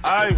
Aye.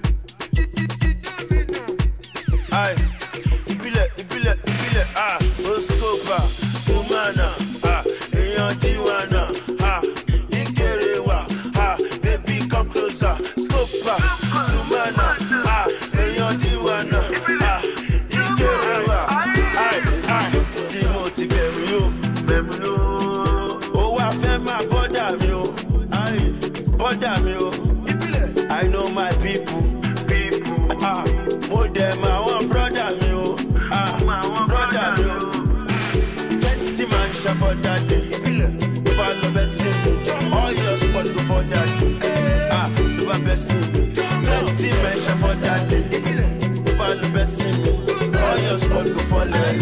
Aye. Ibile, ah, Oscopa, Fumana, ah, Eyan Diwana, ah, Ikerewa, ah, baby come closer, Scopa, Fumana, ah, Eyan Diwana, ah, Ikerewa, aye, Timothy Bemulo, oh, I feel my bother me, aye, bother me, I know my people, ah, more than my one brother me, brother me, 20 man shot for that day, the best in me, all your spot before that day, ah, the best in me, 20 man shot for that day, the best in me, all your spot before that,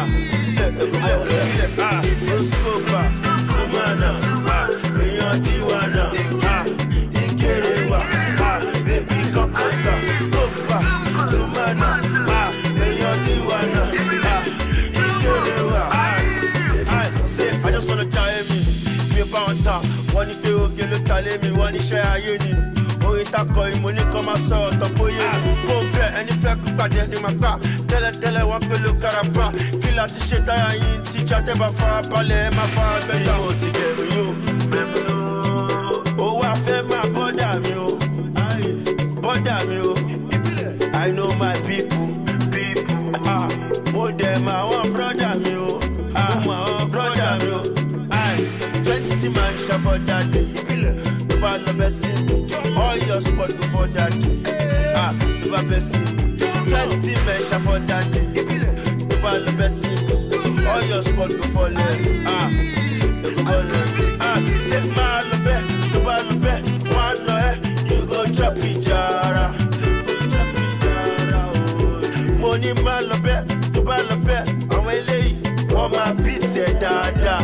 Oscopa, Fumana, ah, Eyan Diwana, ah, Ikerewa, ah, baby come closer, Scopa, Fumana, ah, Eyan Diwana, ah, Ikerewa, say, I just wanna tell me about that, one day we'll get a tally me, one share a union. Coin money come a sort of boy. Compare any fair cook at the end of my car. Tell her what to look at a bar. Kill at the shit I ain't teach at ever far. Ballet, my father, oh, I feel my bother me. I know my people. Ah, more than my one brother me. Ah, my own brother me. Aye, 20 man shot for that day. The best in me. All your spot before that day. Ah, the best in me. 20 men shot for that day. The best in me. All your spot before that. Ah, say the one you go chop it jara. Money malabe, the balabe, and we lay on my beat, dada.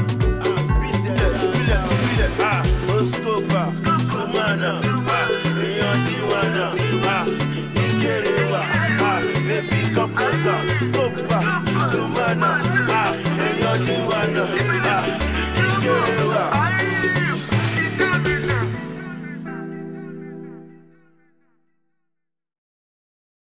Ah, Oscopa, Fumana, ah, Eyan Diwana, ah, Ikerewa, ah, baby come closer, Scopa, Fumana, ah, Eyan Diwana, ah, Ikerewa.